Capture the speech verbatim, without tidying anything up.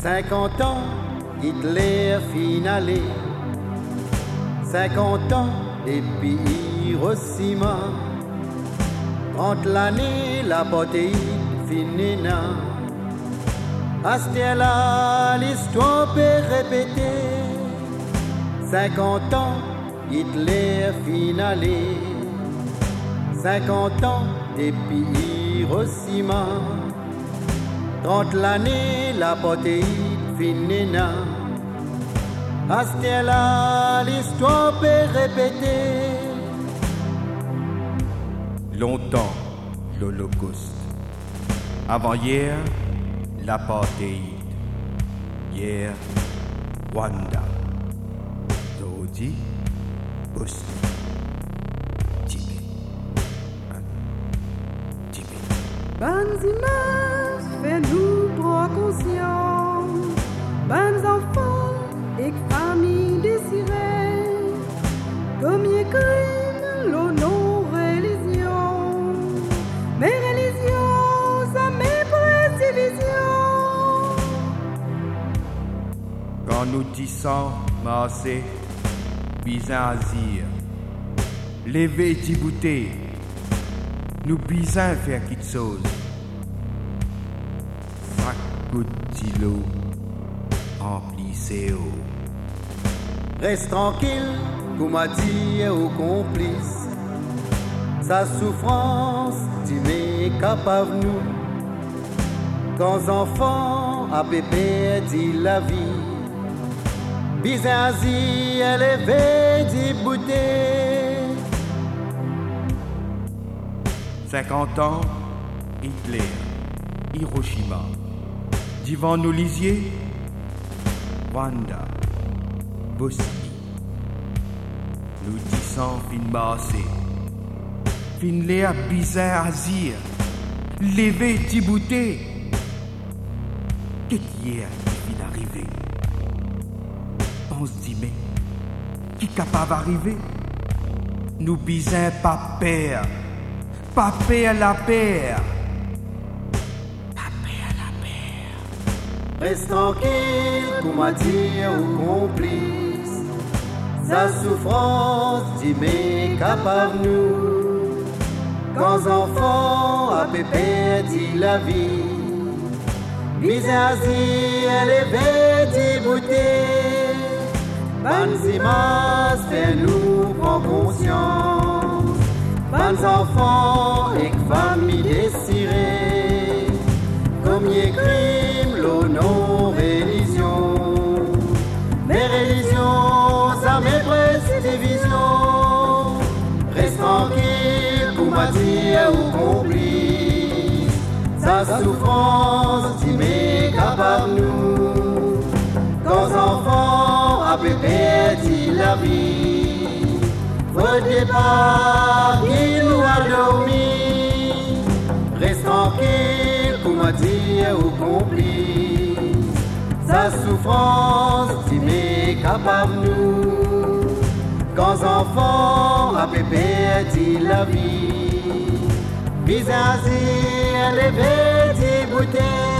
cinquante ans, Hitler finalé. cinquante ans, et puis Hiroshima. trente l'année, l'apotéide finina. À ce là l'histoire peut répéter. cinquante ans, Hitler finalé. cinquante ans, et puis Hiroshima. trente l'année, l'apotéide finina. À ce là l'histoire peut répéter. Longtemps, l'Holocauste. Avant-hier, l'apartheid. Hier, Rwanda. Aujourd'hui, Bosnie. Tibet. Hein? Tibet. Bonnes images, fais-nous prendre conscience. Bonnes enfants et familles désirées. Comme y crime, l'honneur, religion. Mais religion, ça méprise division. Quand nous disons marcher, bisant azir, lever dibouté, nous bisant faire quelque chose. Sac d'îlot, remplissez eau. Reste tranquille, comme m'a dit aux complices. Sa souffrance, tu m'es capable nous. Quand enfants a pépé dit la vie. Bizazi, elle est dit bouté. cinquante ans, Hitler, Hiroshima. Divan nous lisier, Rwanda, Bosnie. Nous disons fin marché, fin léa bizarre azir, lever dibouté. Qu'est-ce hier qui vient d'arriver? Pense dit mais, qui capable d'arriver? Nous bisons pas père, pas père la père. Reste tranquille, comme m'a dit aux complices. Sa souffrance, tu m'es capable nous. Quand enfants a pépé dit la vie. Bizazi, elle est dit bouté. Bonnes images, fais-nous prendre conscience. Bonnes enfants et familles désirées. Comme y crime, l'honneur, religion. Mais religion, ça méprise division. Reste tranquille, comme m'a dit ou complice. Sa souffrance, tu m'es capable nous. Quand enfants a pépé dit la vie. Au départ, il nous a dormi. Reste tranquille, comme m'a dit ou complice. Sa souffrance, tu m'es capable nous. Quand enfants a pépé dit la vie. Bizazi, elle est dit bouté.